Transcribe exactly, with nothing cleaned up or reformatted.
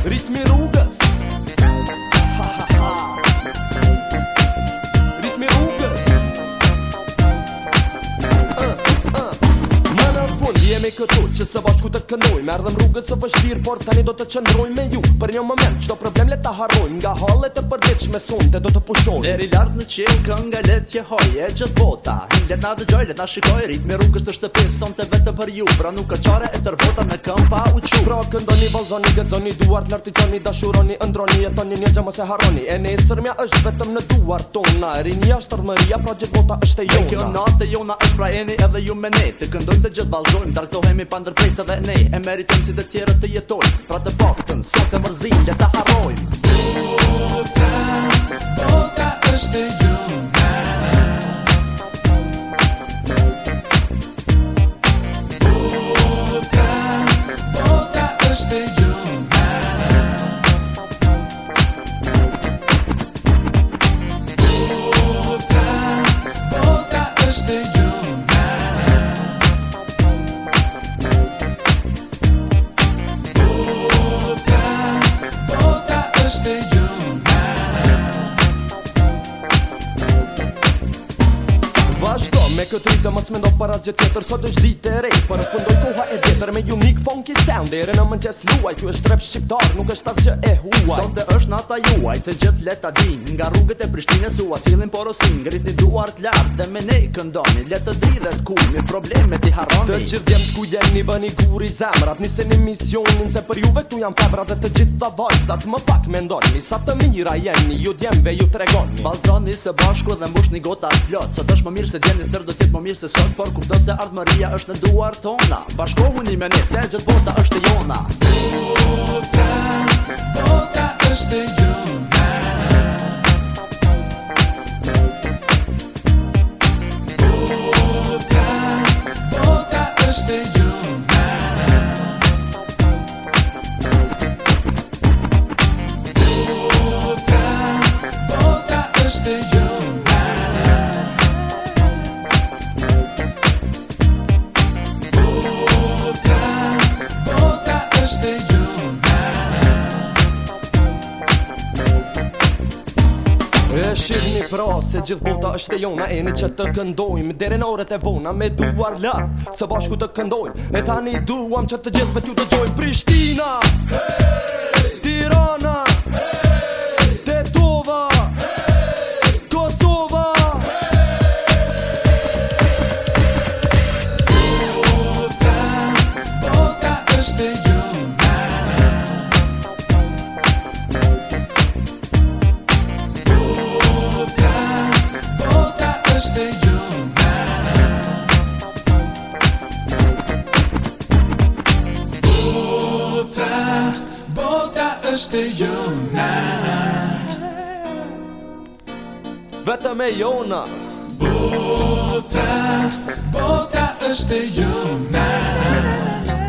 Ritmi rrugës. Ha ha ha. Ritmi rrugës. uh, uh. Më në fund jemi këtu që së bashku të këndojmë. Erdhëm rrugës së vështirë, por tani do të qëndrojmë me ju. Për një moment çdo problem le ta harrojmë. Nga hallet e përditshme sonte do të pushojmë. Deri lart në qiell kënga let që hoj e gjithë bota. Let na dëgjoj, let na shikoj, ritmi rrugës të shtëpisë sonte vetëm për ju. Pra nuk ka çare e tër bota në këmbë pa u çu. Pra këndoni, vallzoni, gëzoni, duart lartëçoni, dashuroni, ëndroni, jetoni, një gjë mos e harroni. E nesërmja është vetëm në duart tona. Rinia, shtërmëria, pra gjithë bota është e jona. Kjo jona. natë e jona është pra jeni edhe ju me ne. Të këndojmë të gjithë vallzojmë, darktohemi pa ndërpresë dhe ne e meritojmë si të tjerët të jetojmë. Pra të paktën sot e mërzim le ta harrojmë. Bota, bota është e jona. Bota, bota është e jona. Bota, bota është e jona. Bota, bota është e jona. Vazhdo me këtë ritëm, mos mendo për asgjë tjetër. Sot është ditë e re, përfundoi koha e vjetër me unique funky sound. Deri në mëngjes luaj, ky është rap shqiptar, nuk është asgjë e huaj. Sonte është nata juaj, të gjithë le ta dinë. Nga rrugët e Prishtinës u asilin porosin. Ngritni duart lart dhe me ne këndoni. Le të dridhet kulmi, problemet i harroni. Të gjithë djemt ku jeni bëni guri zemrat. Niseni misionin se për juve tu janë febra. Dhe të gjitha vajzat më pak mendoni sa të mira jeni, ju djemve ju tregoni. Vallzoni së bashku dhe mbushni gotat plot. Sot është më mirë se djeni, sër do tjetë më mirë se sot. Por kupto se ardhmëria është në duart tona. Bashkohuni me ne se gjithë bota është e jona. Bota, bota është e jona. Bota, bota është e jona. Bota, bota është e jona. Bota, bota është e jona. E shihni pra se gjithë bota është e jona. Eni që të këndojmë deri në orët e vona me duar lart, së bashku të këndojmë. E tani duam që të gjithë me t'ju dëgjojmë. Prishtina, hey! Tirana, hey! Tetova, hey! Kosova, Bota, bota është e jona. Bota, bota është e jona. Bota, bota është e jona. vetëm e jona. Bota, bota është e jona.